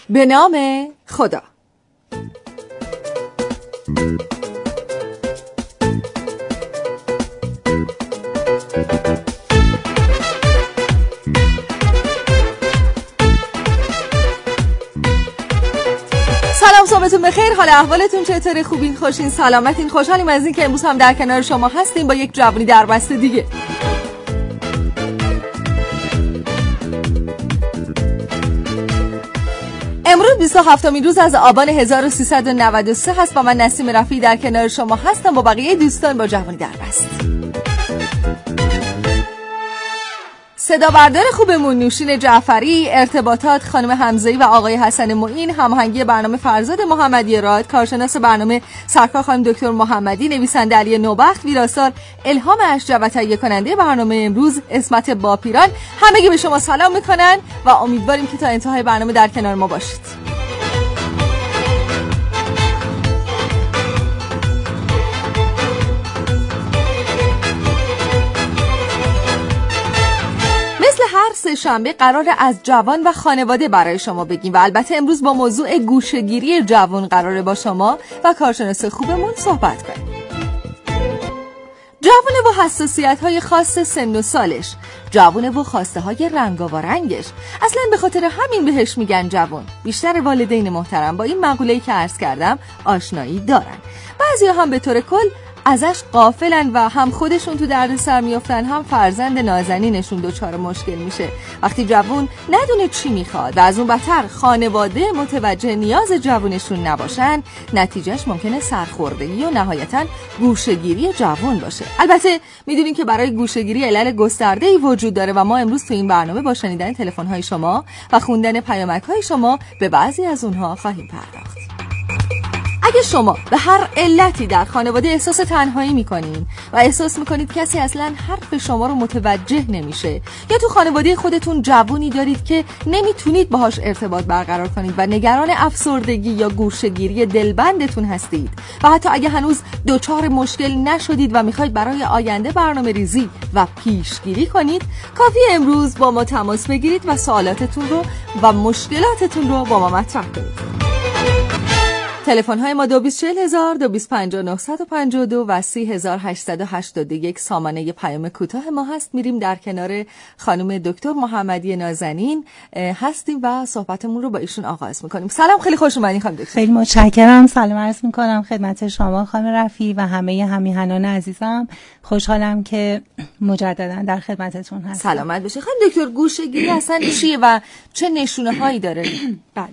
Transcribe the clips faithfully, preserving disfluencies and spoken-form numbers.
به نام خدا. سلام، صبحتون بخیر. حال احوالتون چطوره؟ خوبین؟ خوشین؟ سلامتین؟ خوشحالیم از این که امروز هم در کنار شما هستیم با یک جوانی در بسته دیگه. امروز بیست و هفتمین روز از آبان هزار و سیصد و نود و سه هست و من نسیم رفیعی در کنار شما هستم با بقیه دوستان با جوانی در بست. صدا بردار خوبمون نوشین جعفری، ارتباطات خانم حمزه‌ای و آقای حسن معین، هماهنگی برنامه فرزاد محمدی راد، کارشناس برنامه سرکار خانم دکتر محمدی، نویسنده علی نوبخت، ویراستار الهام اشجع و تهیه کننده برنامه امروز اسمت باپیران، همگی به شما سلام میکنن و امیدواریم که تا انتهای برنامه در کنار ما باشید. هر سه شنبه قرار از جوان و خانواده برای شما بگیم و البته امروز با موضوع گوشه‌گیری جوان قراره با شما و کارشناس خوبمون صحبت کنیم. جوانه و حساسیت‌های خاص سن و سالش، جوانه و خواسته‌های رنگاورنگش، اصلا به خاطر همین بهش میگن جوان. بیشتر والدین محترم با این مقوله‌ای که عرض کردم آشنایی دارن. بعضیا هم به طور کل ازش غافلن و هم خودشون تو دردسر میافتن هم فرزند نازنینشون دچار مشکل میشه وقتی جوون ندونه چی میخواد و از اون بدتر خانواده متوجه نیاز جوونشون نباشن، نتیجهش ممکنه سرخوردگی و نهایتاً گوشه‌گیری جوون باشه. البته میدونین که برای گوشه‌گیری علل گسترده‌ای وجود داره و ما امروز تو این برنامه با شنیدن تلفن‌های شما و خوندن پیامک‌های شما به بعضی از اونها خواهیم پرداخت. اگه شما به هر علتی در خانواده احساس تنهایی میکنین و احساس میکنید کسی اصلا حرف شما رو متوجه نمیشه یا تو خانواده خودتون جوونی دارید که نمیتونید باهاش ارتباط برقرار کنید و نگران افسردگی یا گوشه‌گیری دلبندتون هستید و حتی اگه هنوز دچار مشکل نشدید و میخواید برای آینده برنامه ریزی و پیشگیری کنید، کافی امروز با ما تماس بگیرید و سوالاتتون رو و مشکلاتتون رو با ما مطرح کنید. تلفن های ما دو بیست چهل هزار، دو بیست پنجاه نهصد و پنجاه و دو و سی هزار هشتصد و هشتاد و یک سامانه پیام کوتاه ما هست. میریم در کنار خانم دکتر محمدی نازنین هستیم و صحبتمون رو با ایشون آغاز میکنیم. سلام، خیلی خوش اومدین خانم دکتر. خیلی متشکرم. سلام عرض میکنم خدمت شما خانم رفیعی و همه همیهنان عزیزم. خوشحالم که مجددا در خدمتتون هستم. سلامت بشه. خانم دکتر، گوشه‌گیری اصلا چیه و چه نشونه هایی داره؟ بله.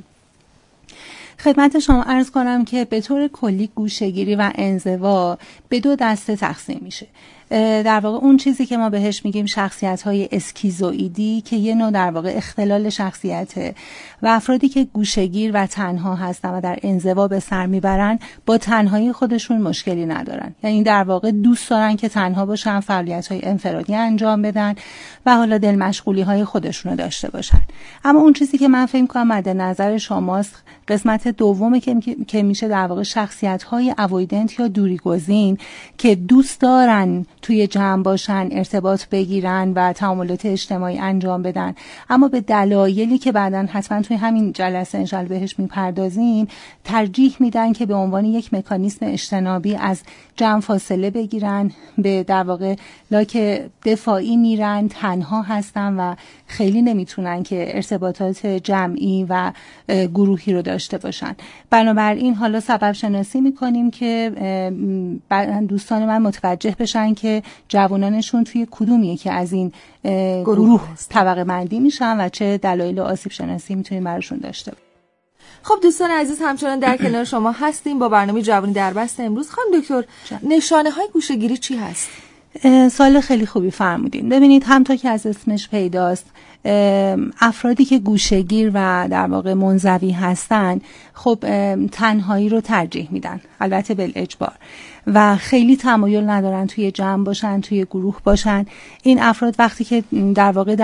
خدمت شما عرض کنم که به طور کلی گوشه‌گیری و انزوا به دو دسته تقسیم میشه. در واقع اون چیزی که ما بهش میگیم شخصیت‌های اسکیزوئیدی که یه نوع در واقع اختلال شخصیته و افرادی که گوشه‌گیر و تنها هستن و در انزوا به سر میبرن با تنهایی خودشون مشکلی ندارن، یعنی در واقع دوست دارن که تنها باشن، فعالیت‌های انفرادی انجام بدن و حالا دل مشغولی‌های خودشونو داشته باشن. اما اون چیزی که من فکر می‌کنم مد نظر شماست قسمت دومه که که میشه در واقع شخصیت‌های اوایدنت یا دوریگزین که دوست دارن توی جمع باشن، ارتباط بگیرن و تعاملات اجتماعی انجام بدن، اما به دلایلی که بعداً حتما توی همین جلسه انشالله بهش میپردازیم ترجیح میدن که به عنوان یک مکانیسم اجتنابی از جمع فاصله بگیرن، به در واقع لاک دفاعی میرن، تنها هستن و خیلی نمیتونن که ارتباطات جمعی و گروهی رو داشته باشن. بنابراین حالا سبب شناسی میکنیم که دوستان من متوجه بشن که جوانانشون توی کدوم یکی از این گروه, گروه طبقه بندی میشن و چه دلایل آسیب شناسی میتونیم براشون داشته باشیم. خب دوستان عزیز، همچنان در کنار شما هستیم با برنامه جوانی در بست امروز. خانم دکتر، نشانه های گوشه‌گیری چی هست؟ سوال خیلی خوبی فرمودین. ببینید همونطور که از اسمش پیداست افرادی که گوشه‌گیر و در واقع منزوی هستن خب تنهایی رو ترجیح میدن، البته بالاجبار، و خیلی تمایل ندارن توی جمع باشن، توی گروه باشن. این افراد وقتی که در واقع در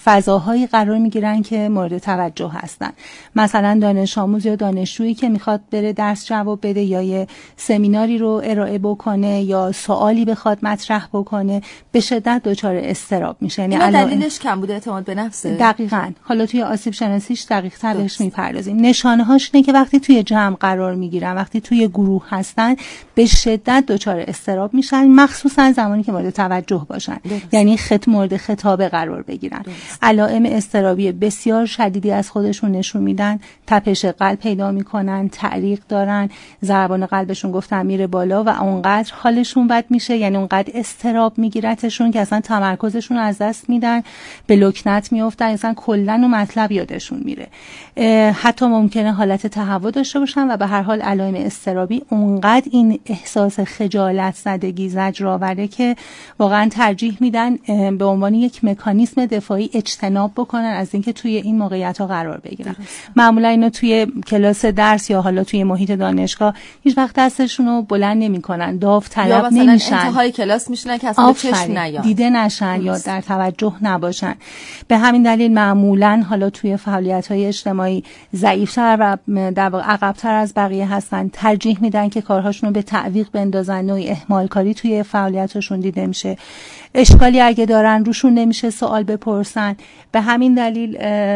فضاهایی قرار میگیرن که مورد توجه هستن. مثلا دانش آموز یا دانشجویی که میخواد بره درس جواب بده یا یه سمیناری رو ارائه بکنه یا سوالی بخواد مطرح بکنه به شدت دچار اضطراب میشه. یعنی علائم دلیلش کمبود اعتماد به نفسه. دقیقاً. حالا توی آسیب شناسیش دقیق تر بهش میپردازیم. نشانه هاش اینه که وقتی توی جمع قرار میگیرن، وقتی توی گروه هستن به شدت دچار اضطراب میشن، مخصوصا زمانی که مورد توجه باشن. درست. یعنی خط مورد خطابه قرار بگیرن. علائم اضطرابی بسیار شدیدی از خودشون نشون میدن. تپش قلب پیدا میکنن، تعریق دارن، ضربان قلبشون گفتم میره بالا و اونقدر حالشون بد میشه، یعنی اونقدر اضطراب میگیرتشون که اصلا تمرکزشون از دست میدن، به لکنت میافتن، اصلا کلا اون مطلب یادشون میره. حتی ممکنه حالت تهوع داشته باشن و به هر حال علائم اضطرابی اونقدر این احساس خجالت زدگی زجر آوره که واقعا ترجیح میدن به عنوان یک مکانیزم دفاعی اجتناب بکنن از اینکه توی این موقعیت ها قرار بگیرن. معمولا اینا توی کلاس درس یا حالا توی محیط دانشگاه هیچ وقت دستشون رو بلند نمیکنن، داوطلب نمیشن، یا مثلا انتهای کلاس میشینن که اصلا چشم نیاد، دیده نشن یا در توجه نباشن. به همین دلیل معمولا حالا توی فعالیت‌های اجتماعی ضعیف‌تر و در واقع عقب‌تر از بقیه هستن، ترجیح میدن که کارهاشون رو به تعویق بندازن، نوعی اهمالکاری توی فعالیتاشون دیده میشه. اشکالی اگه دارن روشون نمیشه سوال بپرسن. به همین دلیل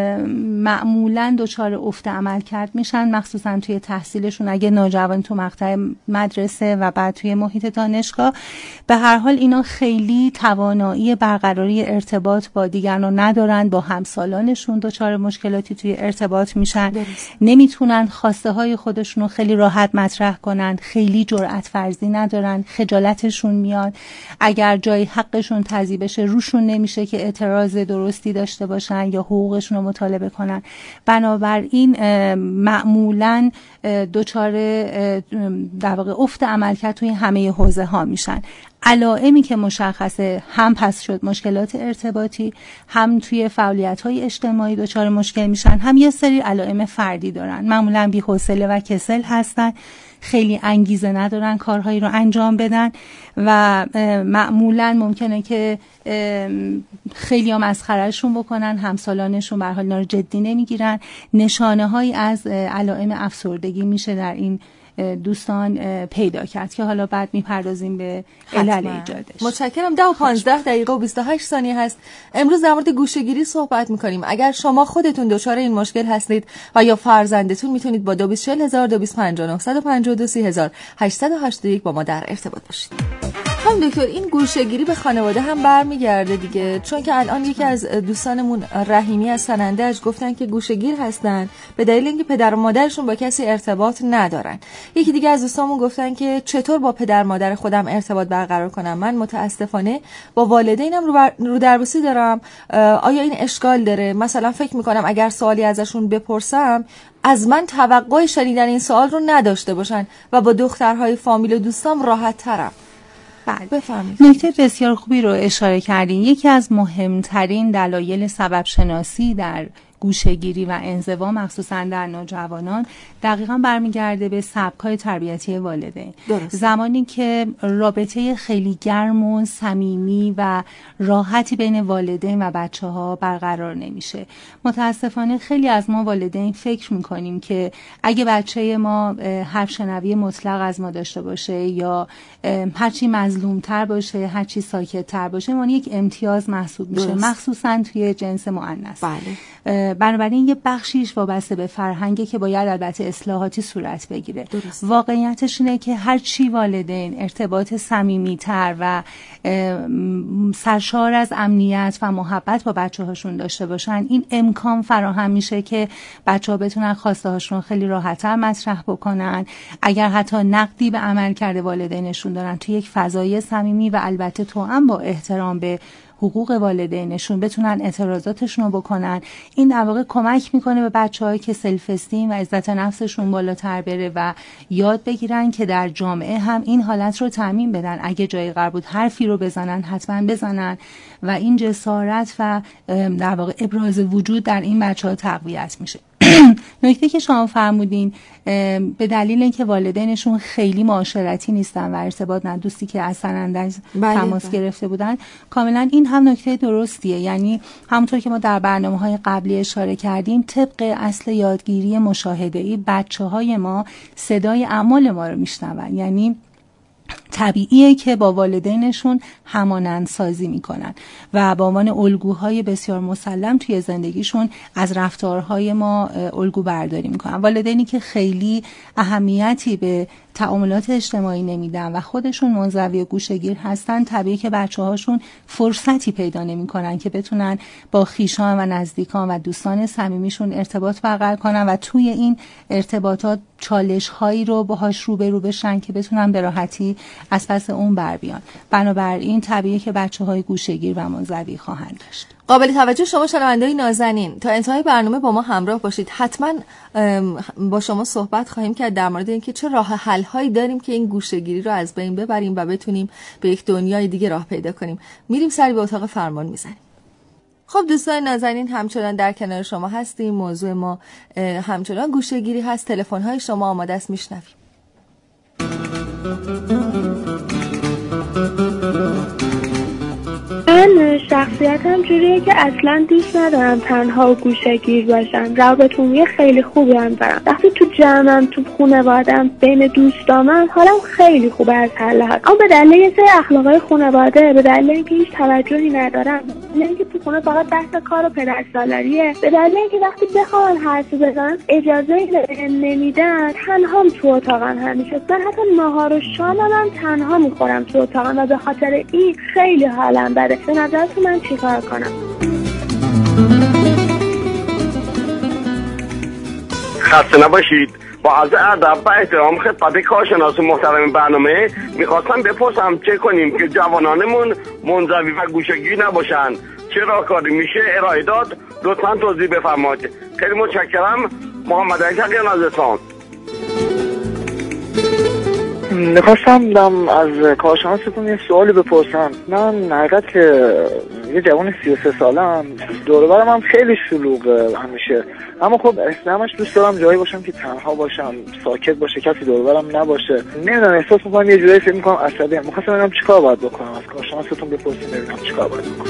معمولا دچار افت عمل کرد میشن، مخصوصا توی تحصیلشون اگه نوجوان تو مقطع مدرسه و بعد توی محیط دانشگاه. به هر حال اینا خیلی توانایی برقراری ارتباط با دیگران ندارن، با همسالانشون دچار مشکلاتی توی ارتباط میشن. درست. نمیتونن خواسته های خودشون رو خیلی راحت مطرح کنن، خیلی جرأت ورزی ندارن، خجالتشون میاد. اگر جای حقشون تضییع بشه روشون نمیشه که اعتراض درستی داشته باشن یا حقوقشون رو مطالبه کنن. بنابراین معمولاً دچار در واقع افت عملکرد توی همه حوزه ها میشن. علائمی که مشخصه هم پس شد مشکلات ارتباطی، هم توی فعالیت‌های اجتماعی دچار مشکل میشن، هم یه سری علائم فردی دارن. معمولاً بی‌حوصله و کسل هستن، خیلی انگیزه ندارن کارهایی رو انجام بدن و معمولاً ممکنه که خیلی هم مسخرهشون بکنن، همسالانشون به هر حال اینا رو جدی نمیگیرن. نشانه هایی از علائم افسردگی میشه در این دوستان پیدا کرد که حالا بعد میپردازیم به علل ایجادش. متشکرم. ده و پانزده دقیقه و بیست و هشت ثانیه هست. امروز در مورد گوشه‌گیری صحبت میکنیم. اگر شما خودتون دچار این مشکل هستید و یا فرزندتون، میتونید با دو بیست چهل هزار دو بیست پنجاه و نه صد و پنجاه و دو سی هزار هشتصد و هشتاد و یک با ما در ارتباط باشید. هم دکتر، این گوشه‌گیری به خانواده هم برمیگرده دیگه، چون که الان یکی از دوستانمون رحیمی از سنندج گفتن که گوشه‌گیر هستن به دلیل اینکه پدر و مادرشون با کسی ارتباط ندارن. یکی دیگه از دوستامون گفتن که چطور با پدر مادر خودم ارتباط برقرار کنم، من متاسفانه با والدینم رو, بر... رو دربوسی دارم، آیا این اشکال داره؟ مثلا فکر میکنم اگر سوالی ازشون بپرسم از من توقع شنیدن این سوال رو نداشته باشن و با دخترهای فامیل و دوستام راحت ترم. بله، بفرمایید. نکته بسیار خوبی رو اشاره کردین. یکی از مهمترین دلایل سبب شناسی در گوشه‌گیری و انزوا مخصوصا در نوجوانان دقیقاً برمیگرده به سبک‌های تربیتی والدین. درست. زمانی که رابطه خیلی گرم و صمیمی و راحتی بین والدین و بچه‌ها برقرار نمیشه. متاسفانه خیلی از ما والدین فکر می‌کنیم که اگه بچه ما حرف شنوی مطلق از ما داشته باشه یا هرچی مظلوم‌تر باشه، هرچی ساکت‌تر باشه، ما یک امتیاز محسوب میشه. درست. مخصوصاً توی جنس مؤنث. بله. بنابراین یه بخشیش وابسته به فرهنگه که باید البته اصلاحاتی صورت بگیره. درست. واقعیتش اینه که هر چی والدین ارتباط صمیمیتر و سرشار از امنیت و محبت با بچه هاشون داشته باشن، این امکان فراهم میشه که بچه ها بتونن خواسته هاشون خیلی راحت‌تر مطرح بکنن. اگر حتی نقدی به عمل کرده والدینشون دارن، توی یک فضای صمیمی و البته توأم با احترام به حقوق والدینشون بتونن اعتراضاتشون رو بکنن. این در واقع کمک میکنه به بچه‌هایی که سلف استیم و عزت نفسشون بالاتر بره و یاد بگیرن که در جامعه هم این حالت رو تضمین بدن. اگه جای قرار بود حرفی رو بزنن حتما بزنن و این جسارت و در واقع ابراز وجود در این بچه‌ها تقویت میشه. نکته که شما فرمودین به دلیل اینکه والدینشون خیلی معاشرتی نیستن و ارتباط ندارن، دوستی که از سنندج تماس گرفته بودن، کاملا این هم نکته درستیه. یعنی همونطور که ما در برنامه‌های قبلی اشاره کردیم، طبق اصل یادگیری مشاهده‌ای بچه‌های ما صدای اعمال ما رو میشنون. یعنی طبیعیه که با والدینشون همانند سازی میکنن و با عنوان الگوهای بسیار مسلم توی زندگیشون از رفتارهای ما الگو برداری میکنن. والدینی که خیلی اهمیتی به تعاملات اجتماعی نمیدن و خودشون منزوی و گوشه‌گیر هستن، طبیعیه که بچه‌هاشون فرصتی پیدا نمیکنن که بتونن با خویشان و نزدیکان و دوستان صمیمیشون ارتباط برقرار کنن و توی این ارتباطات چالش‌هایی رو باهاش روبرو بشن که بتونن به راحتی از پس اون بر بیان. بنابراین طبیعیه که بچه‌های گوشه‌گیر و منزوی خواهند داشت. قابل توجه شما شنونده‌های نازنین، تا انتهای برنامه با ما همراه باشید. حتما با شما صحبت خواهیم کرد در مورد اینکه چه راه حل‌هایی داریم که این گوشه‌گیری رو از بین ببریم و بتونیم به یک دنیای دیگه راه پیدا کنیم. میریم سری به اتاق فرمان میزنیم. خب دوستان نازنین، همچنان در کنار شما هستیم. موضوع ما همچنان گوشه‌گیری هست. تلفن‌های شما آماده است، میشنویم. من شخصیتم جوریه که اصلا دوست ندارم تنها و گوشه‌گیر باشم. روابط عمومی خیلی خوبی هم دارم. وقتی تو جمعم، تو خانواده‌ام، بین دوستامم، حالم خیلی خوبه از حال حال. اما به دلیل یه سری اخلاقای خانواده، به دلیل اینکه هیچ توجهی ندارم، به دلیل اینکه تو خونه فقط بحث کار و پدرسالاریه، به دلیل اینکه وقتی بخوام حرف بزنم اجازه نمیدن، تنهام تو اتاقم همیشه. من حتی نهار و شامم هم تنها میخورم تو اتاقم و به خاطر این خیلی حالم بده. به نظرتون من چیکار کنم؟ خسته نباشید. با عرض ادب و احترام خدمت کارشناس محترم برنامه میخواستم بپرسم چه کنیم که جوانانمون منزوی و گوشه‌گیر نباشن؟ چه راهکاری میشه ارائه داد؟ لطفاً توضیح بفرمایید. خیلی متشکرم. محمد علی تقیان از اصفهان. میخواستم از کارشناستون یه سوالی بپرسم. من حقیقت که یه جوان سی و سه سالم، دور و برم هم خیلی شلوغه همیشه، اما خب همش دوست دارم جایی باشم که تنها باشم، ساکت باشه، کسی دور و برم نباشه. نمیدونم، احساس میکنم یه جوری فکر میکنم عصبی ام. میخواستم ببینم چیکار باید بکنم. از کارشناستون بپرسیم ببینم چیکار باید بکنم.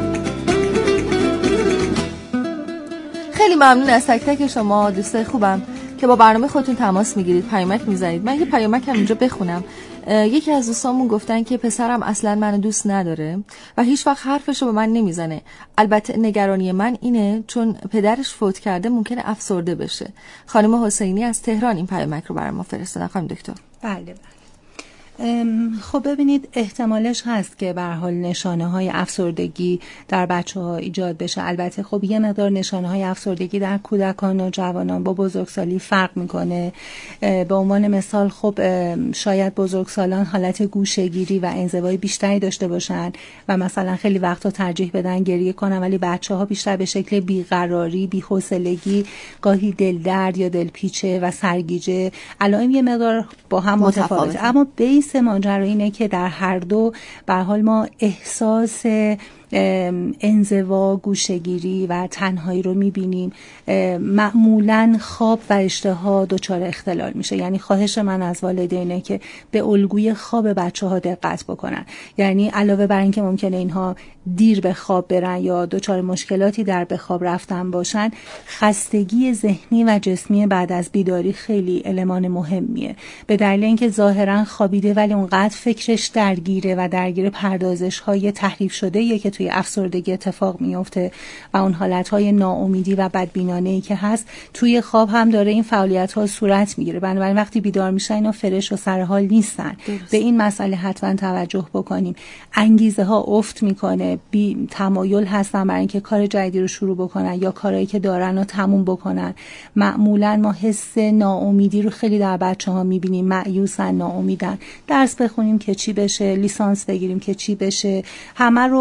خیلی ممنون از تک تک شما دوستای خوبم که با برنامه خودتون تماس میگیرید، پیامک میزنید. من یه پیامک هم اینجا بخونم. یکی از دوستامون گفتن که پسرم اصلا منو دوست نداره و هیچ وقت حرفشو به من نمیزنه. البته نگرانی من اینه چون پدرش فوت کرده ممکنه افسرده بشه. خانم حسینی از تهران این پیامک رو برای ما فرستادن. خانم دکتر. بله بله. خب ببینید، احتمالش هست که به هر حال نشانه های افسردگی در بچه ها ایجاد بشه. البته خب یه مقدار نشانه های افسردگی در کودکان و جوانان با بزرگسالی فرق میکنه. به عنوان مثال خب شاید بزرگسالان حالت گوشه‌گیری و انزوای بیشتری داشته باشن و مثلا خیلی وقتا ترجیح بدن گریه کنن، ولی بچه ها بیشتر به شکل بیقراری، بی‌حوصلگی، گاهی دلدرد یا دلپیچه و سرگیجه علائم یه مقدار با هم متفاوته. اما بیس ماجرا اینه که در هر دو به هر حال ما احساس انزوا، گوشه‌گیری و تنهایی رو میبینیم. معمولاً خواب و اشتها دچار اختلال میشه. یعنی خواهش من از والدینه که به الگوی خواب بچه ها دقت بکنن. یعنی علاوه بر اینکه ممکنه اینها دیر به خواب برن یا دچار مشکلاتی در به خواب رفتن باشن، خستگی ذهنی و جسمی بعد از بیداری خیلی المان مهمیه. به دلیل اینکه ظاهراً خوابیده ولی اونقدر فکرش درگیره و درگیر پردازش های تحریف شده که توی افسردگی اتفاق میفته و اون حالتهای ناامیدی و بدبینانه‌ای که هست توی خواب هم داره این فعالیت ها صورت میگیره. بنابراین وقتی بیدار میشن اینا فرش و سرحال نیستن. درست. به این مسئله حتما توجه بکنیم. انگیزه ها افت میکنه، بی تمایل هستن برای اینکه کار جدیدی رو شروع بکنن یا کارهایی که دارن رو تموم بکنن. معمولا ما حس ناامیدی رو خیلی در بچه‌ها میبینیم. مایوسن، ناامیدن. درس بخونیم که چی بشه، لیسانس بگیریم که چی بشه، همه رو با یه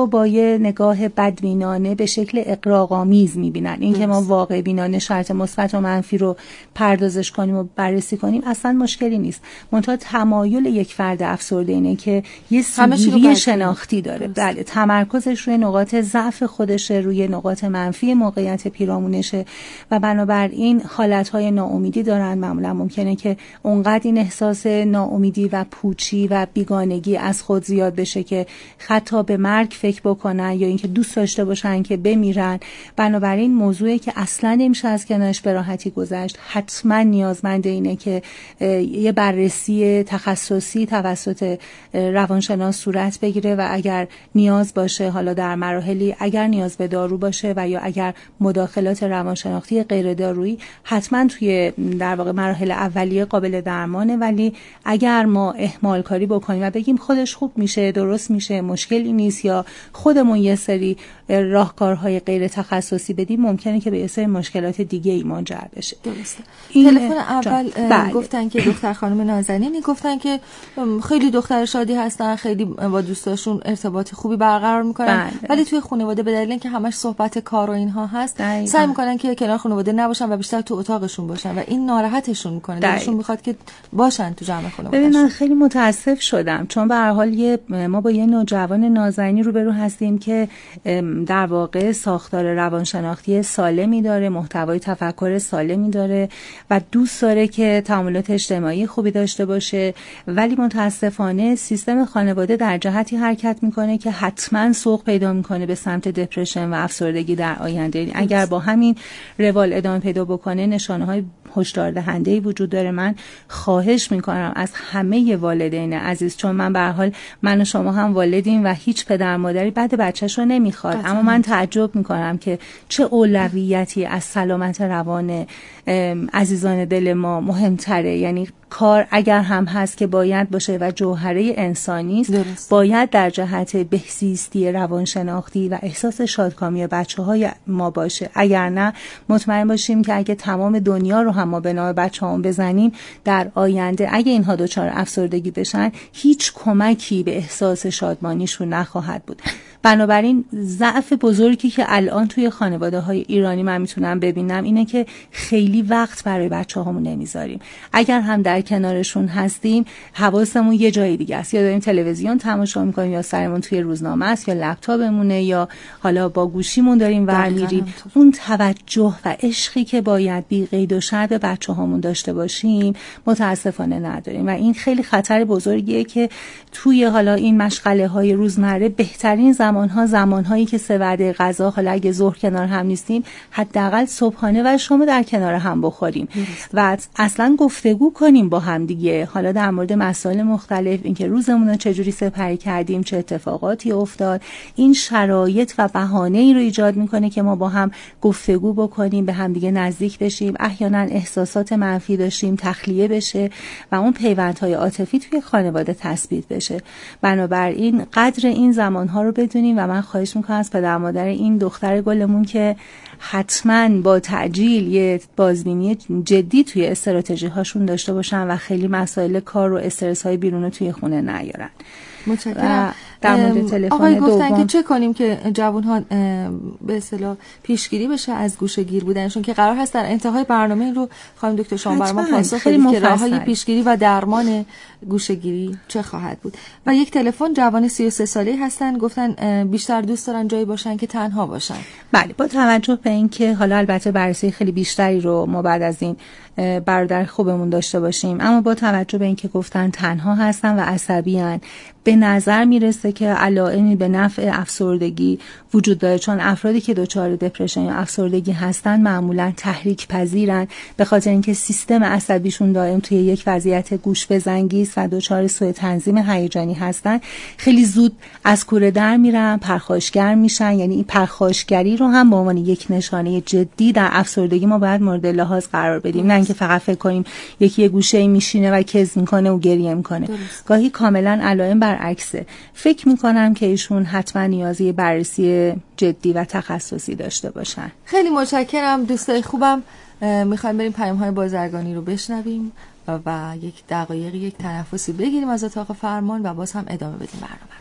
یه نگاه بدبینانه به شکل اغراق‌آمیز میبینن. این که ما واقع بینانه شرط مثبت و منفی رو پردازش کنیم و بررسی کنیم اصلا مشکلی نیست. منتها تمایل یک فرد افسرده اینه که یه سوگیری شناختی داره. بله، تمرکزش روی نقاط ضعف خودشه، روی نقاط منفی موقعیت پیرامونشه و بنابراین حالتهای ناامیدی دارن. معمولا ممکنه که اونقدر این احساس ناامیدی و پوچی و بیگانگی از خود زیاد بشه که حتی به مرگ فکر بکنن یا اینکه دوست داشته باشن که بمیرن. بنابراین موضوعی که اصلا نمیشه از کنارش به راحتی گذشت، حتما نیازمند اینه که یه بررسی تخصصی توسط روانشناس صورت بگیره و اگر نیاز باشه، حالا در مراحلی اگر نیاز به دارو باشه و یا اگر مداخلات روانشناختی غیر دارویی، حتما توی در واقع مراحل اولیه قابل درمانه. ولی اگر ما اهمال کاری بکنیم و بگیم خودش خوب میشه، درست میشه، مشکلی نیست، یا خودمون یه سری راهکارهای غیر تخصصی بدیم، ممکنه که به یه سری مشکلات دیگه ای منجر بشه. درسته. تلفن اول بله. گفتن که دختر خانم نازنینی گفتن که خیلی دختر شادی هستن، خیلی با دوستاشون ارتباط خوبی برقرار میکنن، بله. ولی توی خانواده به دلیل اینکه همش صحبت کار و اینها هست دقیقا. سعی میکنن که کنار خانواده نباشن و بیشتر تو اتاقشون باشن و این ناراحتشون میکنه. دلشون میخواد که باشن تو جمع خانواده. ببین من خیلی متاسف شدم چون به هر حال یه ما با یه نوجوان نازنینی روبرو هستیم که در واقع ساختار روانشناختی سالمی داره، محتوای تفکر سالمی داره و دوست داره که تعاملات اجتماعی خوبی داشته باشه، ولی متاسفانه سیستم خانواده در جهتی حرکت میکنه که حتما سوق پیدا میکنه به سمت دپرشن و افسردگی در آینده. اگر با همین روال ادامه پیدا بکنه نشانه‌های هشدار دهنده‌ای وجود داره. من خواهش میکنم از همه والدین عزیز، چون من به هر حال من و شما هم والدیم و هیچ پدر مادری بد بچه‌شو نمیخواد، اما من تعجب میکنم که چه اولویتی از سلامت روان عزیزان دل ما مهمتره. یعنی کار اگر هم هست که باید باشه و جوهره انسانی است، باید در جهت بهزیستی روانشناختی و احساس شادکامی بچه‌های ما باشه. اگر نه مطمئن باشیم که اگه تمام دنیا رو هم ما به نام بچه‌هامون بزنیم، در آینده اگه اینها دچار افسردگی بشن هیچ کمکی به احساس شادمانیشون نخواهد بود. بنابراین ضعف بزرگی که الان توی خانواده‌های ایرانی من میتونم ببینم اینه که خیلی وقت برای بچه‌هامون نمیذاریم. اگر هم در کنارشون هستیم حواسمون یه جای دیگه است، یا داریم تلویزیون تماشا میکنیم، یا سرمون توی روزنامه است، یا لپتاپمونه، یا حالا با گوشیمون داریم ور میریم. اون توجه و عشقی که باید بی قید و شرط به بچه‌هامون داشته باشیم متاسفانه نداریم و این خیلی خطر بزرگیه که توی حالا این مشغله‌های روزمره بهترین زمان‌ها زمان‌هایی که سه وعده غذا، حالا اگه ظهر کنار هم نیستیم حداقل صبحانه و شام در کنار هم بخوریم و اصلا گفتگو کنیم با هم دیگه، حالا در مورد مسائل مختلف، اینکه روزمون رو چجوری سپری کردیم، چه اتفاقاتی افتاد. این شرایط و بهانه‌ای رو ایجاد میکنه که ما با هم گفتگو بکنیم، به هم دیگه نزدیک بشیم. احیانا احساسات منفی داشتیم تخلیه بشه و اون پیوندهای عاطفی توی خانواده تثبیت بشه. بنابراین قدر این زمانها رو بدونیم و من خواهش میکنم از پدر مادر این دختر گلمون که حتما با تعجیل یه بازبینی جدی توی استراتژی هاشون داشته باشن و خیلی مسائل کار و استرس های بیرون توی خونه نیارن. متشکرم. در مورد تلفن آقای گفتن دوم که چه کنیم که جوان ها به اصطلاح پیشگیری بشه از گوشه‌گیر بودنشون، که قرار هست در انتهای برنامه این رو خانم دکتر شما برام پاسخ بدید که راههای پیشگیری و درمان گوشه‌گیری چه خواهد بود. و یک تلفن جوان سی و سه ساله‌ای هستن، گفتن بیشتر دوست دارن جایی باشن که تنها باشن. بله، با توجه به اینکه حالا البته بررسی خیلی بیشتری رو ما بعد از این برادر خوبمون داشته باشیم، اما با توجه به اینکه گفتن تنها هستن و عصبی‌ان، به نظر میرسه که علائمی به نفع افسردگی وجود داره، چون افرادی که دچار دپرشن یا افسردگی هستن معمولا تحریک پذیرن، به خاطر اینکه سیستم عصبیشون دائم توی یک وضعیت گوش بزنگی و دچار سوء تنظیم هیجانی هستن. خیلی زود از کوره در میرن، پرخاشگر میشن. یعنی این پرخاشگری رو هم به عنوان یک نشانه جدی در افسردگی ما باید مورد لحاظ قرار بدیم، نه اینکه فقط فکر کنیم یکی یه گوشه میشینه و کز میکنه و گریه میکنه. گاهی کاملا علائم برعکسه. فکر میکنم که ایشون حتما نیازی بررسی جدی و تخصصی داشته باشن. خیلی متشکرم دوستای خوبم. میخوایم بریم پیام‌های بازرگانی رو بشنویم و یک دقایقی یک تنفسی بگیریم از اتاق فرمان و باز هم ادامه بدیم برنامه.